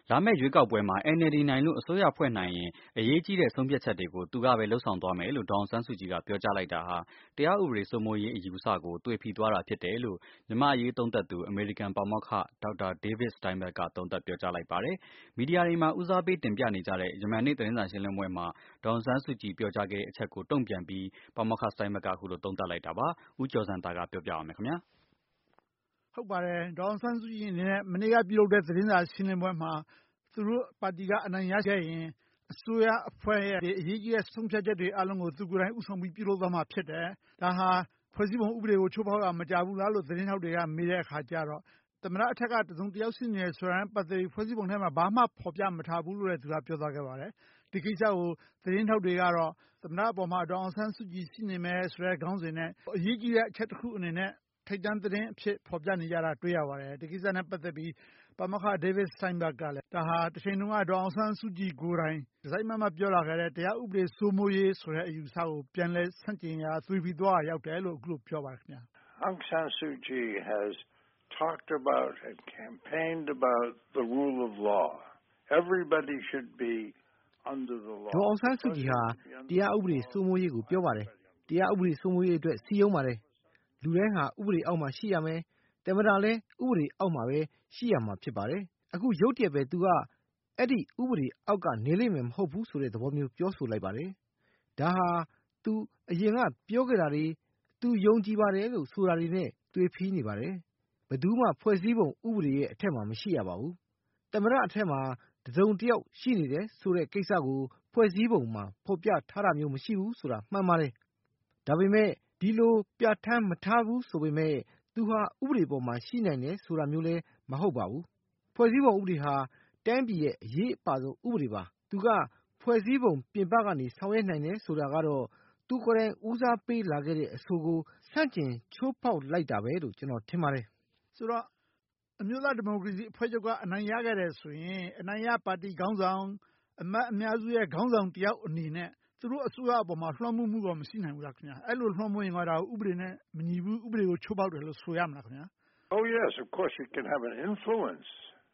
လာမယ့်ရွေးကောက်ပွဲမှာ NLD နိုင်လို့အစိုးရဖွဲ့နိုင်ရင် အရေးကြီးတဲ့ဆုံးဖြတ်ချက်တွေကို သူကပဲလုပ်ဆောင်သွားမယ်လို့ ဒေါ်အောင်ဆန်းစုကြည်က ပြောကြားလိုက်တာဟာ တရားဥပဒေစိုးမိုးရေးအယူအဆကို သွေဖီသွားတာဖြစ်တယ်လို့ မြန်မာ့အရေးသုံးသပ်သူ အမေရိကန်ပါမောက္ခ ဒေါက်တာ David Steinberg က သုံးသပ်ပြောကြားလိုက်ပါတယ်။ မီဒီယာတွေမှာ ဦးစားပေးတင်ပြနေကြတဲ့ ယမန်နေ့သတင်းစာရှင်းလင်းပွဲမှာ ဒေါ်အောင်ဆန်းစုကြည်ပြောကြားခဲ့တဲ့အချက်ကို တုံ့ပြန်ပြီး ပါမောက္ခ Steinberg က အခုလိုသုံးသပ်လိုက်တာပါ။ ဦးကျော်ဇံသာက ပြောပြပါမယ်ခင်ဗျာ။ ဟုတ်ပါတယ်။ ဒေါ်အောင်ဆန်းစုကြည်အနေနဲ့ မနေ့ကပြုလုပ်တဲ့သတင်းစာရှင်းလင်းပွဲမှာ သူတို့ပါတီကအနိုင်ရခဲ့ရင် အစိုးရအဖွဲ့ရဲ့အရေးကြီးတဲ့ဆုံးဖြတ်ချက်တွေအားလုံးကို သူကိုယ်တိုင်ဦးဆောင်ပြီးပြုလုပ်သွားမှာဖြစ်တယ်။ ဒါဟာဖွဲ့စည်းပုံဥပဒေကိုချိုးဖောက်တာမကြဘူးလားလို့ သတင်းထောက်တွေကမေးတဲ့အခါကျတော့ သမ္မတအထက်ကတစုံတယောက်ရှိနေတယ်ဆိုတာနဲ့ပတ်သက်ပြီး ဖွဲ့စည်းပုံထဲမှာဘာမှဖော်ပြမထားဘူးလို့လည်းသူကပြောသွားခဲ့ပါတယ်။ ဒီကိစ္စကိုသတင်းထောက်တွေကတော့ သမ္မတအပေါ်မှာဒေါ်အောင်ဆန်းစုကြည်ရှိနေမယ်ဆိုတဲ့ခေါင်းစဉ်နဲ့ အရေးကြီးတဲ့အချက်တခုအနေနဲ့ ထိပ်တန်းသတင်းအဖြစ်ဖော်ပြနေကြတာတွေ့ရပါတယ်။ ဒီကိစ္စနဲ့ပတ်သက်ပြီး ပါမောက္ခ David Steinberg ကလည်း ဒါဟာတချိန်တုန်းက ဒေါ်အောင်ဆန်းစုကြည်ကိုယ်တိုင် တစိုက်မတ်မတ်ပြောလာခဲ့တဲ့ တရားဥပဒေစိုးမိုးရေးဆိုတဲ့အယူအဆကို ပြန်လည်ဆန့်ကျင်ရာ သွေဖီသွားရာရောက်တယ်လို့ အခုလိုပြောပါတယ်ခင်ဗျာ။ Aung San Suu Kyi has talked about and campaigned about the rule of law. Everybody should be under the law. ဒေါ်အောင်ဆန်းစုကြည်ဟာတရားဥပဒေစိုးမိုးရေးကိုပြောပါတယ်။ တရားဥပဒေစိုးမိုးရေးအတွက်စည်းရုံးပါတယ်။ လူတိုင်းဟာဥပဒေအောက်မှာရှိရမယ်။ သမ္မတလည်းဥပဒေအောက်မှာပဲရှိရမှာဖြစ်ပါတယ်။ အခုရုတ်တရက်ပဲသူကအဲ့ဒီဥပဒေအောက်ကနေလိမ့်မယ်မဟုတ်ဘူးဆိုတဲ့သဘောမျိုးပြောဆိုလိုက်ပါတယ်။ ဒါဟာသူအရင်ကပြောခဲ့တာတွေ သူယုံကြည်ပါတယ်လို့ဆိုတာတွေနဲ့သွေဖီနေပါတယ်။ ဘယ်သူမှဖွဲ့စည်းပုံဥပဒေရဲ့အထက်မှာမရှိရပါဘူး။ သမ္မတအထက်မှာတစုံတယောက်ရှိနေတယ်ဆိုတဲ့ကိစ္စကိုဖွဲ့စည်းပုံမှာဖော်ပြထားတာမျိုးမရှိဘူးဆိုတာမှန်ပါတယ်။ ဒါပေမဲ့ဒီလိုပြဌာန်းမထားဘူးဆိုပေမဲ့ သူဟာဥပဒေပေါ်မှာရှိနိုင်တယ်ဆိုတာမျိုးလည်းမဟုတ်ပါဘူး။ ဖွဲ့စည်းပုံဥပဒေဟာတိုင်းပြည်ရဲ့အရေးအပါဆုံးဥပဒေပါ။ သူကဖွဲ့စည်းပုံပြင်ပကနေဆောင်ရွက်နိုင်တယ်ဆိုတာကတော့ သူကိုယ်တိုင်ဦးစားပေးလာခဲ့တဲ့အဆိုကိုဆန့်ကျင်ချိုးဖောက်လိုက်တာပဲလို့ကျနော်ထင်ပါတယ်။ဆိုတော့အမျိုးသားဒီမိုကရေစီအဖွဲ့ချုပ်ကအနိုင်ရခဲ့တယ်ဆိုရင် အနိုင်ရပါတီခေါင်းဆောင်အမတ်အများစုရဲ့ခေါင်းဆောင်တယောက်အနေနဲ့သူတို့အစိုးရအပေါ်မှာလွှမ်းမိုးမှုတော့မရှိနိုင်ဘူးလားခင်ဗျာ။ အဲ့လိုလွှမ်းမိုးရင်တော့ဥပဒေနဲ့မညီဘူးဥပဒေကိုချိုးဖောက်တယ်လို့ဆိုရမလားခင်ဗျာ။ Oh yes, of course you can have an influence.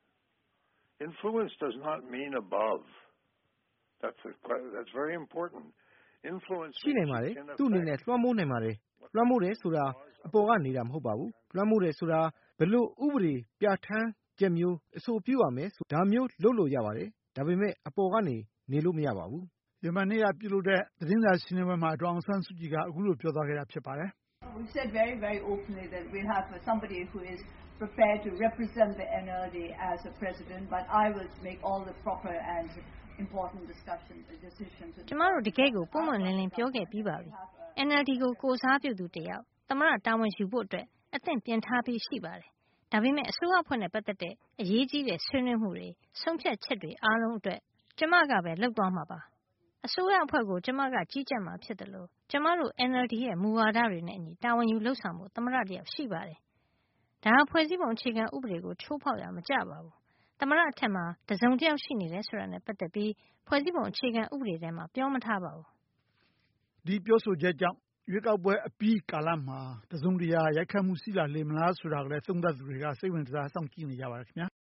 Influence does not mean above. That's very important. Influence ရှိနိုင်ပါတယ်။သူ့အနေနဲ့လွှမ်းမိုးနိုင်ပါတယ်။လွှမ်းမိုးတယ်ဆိုတာအပေါ်ကနေတာမဟုတ်ပါဘူး။လွှမ်းမိုးတယ်ဆိုတာဘယ်လိုဥပဒေပြဌာန်းချက်မျိုးအဆိုပြုရမယ်ဒါမျိုးလုပ်လို့ရပါတယ်။ဒါပေမဲ့အပေါ်ကနေနေလို့မရပါဘူး။ယမန်နေ့ကပြုလုပ်တဲ့သတင်းစာရှင်းလင်းပွဲမှာဒေါ်အောင်ဆန်းစုကြည်ကအခုလိုပြောသွားခဲ့တာဖြစ်ပါတယ်။ We said very openly that we'll have somebody who is prepared to represent the NLD as a president, but I will make all the proper and important discussions and decisions. ကျမတို့တကယ့်ကိုပုံမှန်လင်းလင်းပြောခဲ့ပြီးပါပြီ။ NLD ကိုကိုစားပြုသူတယောက်သမ္မတတာဝန်ယူဖို့အတွက်အသင့်ပြင်ထားပြီးရှိပါတယ်။ဒါပေမဲ့အစိုးရအဖွဲ့နဲ့ပတ်သက်တဲ့အရေးကြီးတဲ့ဆွေးနွေးမှုတွေဆုံးဖြတ်ချက်တွေအားလုံးအတွက်ကျမကပဲလုပ်သွားမှာပါ။အစိုးရအဖွဲ့ကိုကျမကကြီးကြပ်မှာဖြစ်တယ်လို့ကျမတို့ NLD ရဲ့မူဝါဒတွေနဲ့အညီတာဝန်ယူလုပ်ဆောင်ဖို့သမ္မတတယောက်ရှိပါတယ်။ဒါဟာဖွဲ့စည်းပုံအခြေခံဥပဒေကိုချိုးဖောက်ရာမကျပါဘူး။သမ္မတအထက်မှာတစုံတယောက်ရှိနေတယ်ဆိုတာနဲ့ပတ်သက်ပြီးဖွဲ့စည်းပုံအခြေခံဥပဒေထဲမှာပြောမထားပါဘူး။ဒီပြောဆိုချက်ကြောင့်ရွေးကောက်ပွဲအပြီးကာလမှာတစုံတရာရိုက်ခတ်မှုရှိလာလေမလားဆိုတာကိုလည်းသုံးသပ်သူတွေကစိတ်ဝင်တစားစောင့်ကြည့်နေကြပါတယ်ခင်ဗျာ